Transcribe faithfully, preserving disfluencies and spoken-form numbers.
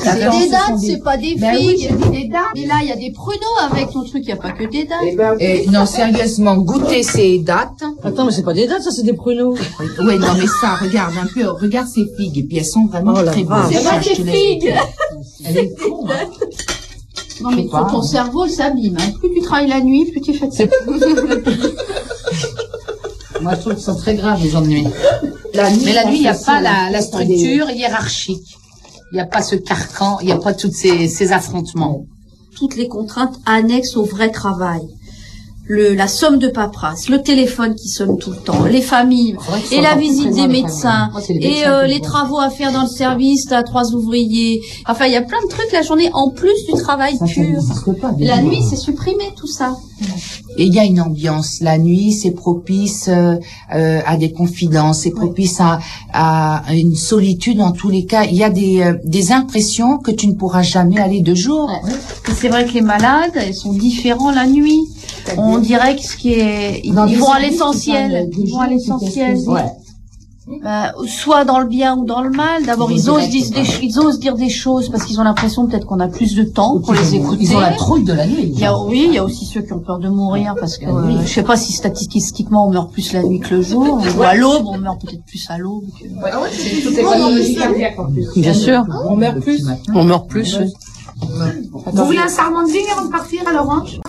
C'est des dates, des... c'est pas des ben figues. Oui, j'ai dit des dates. Mais là, il y a des pruneaux avec ton truc, il n'y a pas que des dates. Eh ben, et non, sérieusement, goûter ces dates. Attends, mais c'est pas des dates, ça, c'est des pruneaux. Oui, non, mais ça, regarde un peu, regarde ces figues, et puis elles sont vraiment oh, très bonnes. C'est pas des figues. Elle est con, hein. Non, mais ton, ton cerveau s'abîme, hein. Plus tu travailles la nuit, plus tu fais ça. Moi, je trouve que c'est très grave, les ennuis. La nuit, mais la nuit, il n'y a pas la, la la structure hiérarchique. Il n'y a pas ce carcan, il n'y a pas tous ces, ces affrontements. Toutes les contraintes annexes au vrai travail. Le, la somme de paperasse, le téléphone qui sonne tout le temps, les familles, et la visite des médecins, moi, les et euh, les travaux à faire dans le service, t'as trois ouvriers. Enfin, il y a plein de trucs la journée, en plus du travail ça, pur. Pas, la nuit, c'est supprimé, tout ça. Et il y a une ambiance. La nuit, c'est propice euh, euh, à des confidences, c'est propice ouais. à, à une solitude en tous les cas. Il y a des, euh, des impressions que tu ne pourras jamais aller de jour. Ouais. C'est vrai que les malades, ils sont différents la nuit. On dirait que ce qui est, ils, ils vont à l'essentiel, ils vont à l'essentiel. Ouais. Euh, soit dans le bien ou dans le mal. D'abord, ils osent, dire des, ils osent dire des choses parce qu'ils ont l'impression peut-être qu'on a plus de temps pour les écouter. Ils ont la trouille de la nuit. Il y a, oui, il y a aussi ceux qui ont peur de mourir parce que, euh, je sais pas si statistiquement on meurt plus la nuit que le jour, ou à l'aube, on meurt peut-être plus à l'aube. Que... Ouais, ouais, c'est toutes les pathologies cardiaques en plus. Bien sûr. On meurt plus. On meurt plus. Vous voulez un sarment de vigne avant de partir à l'orange?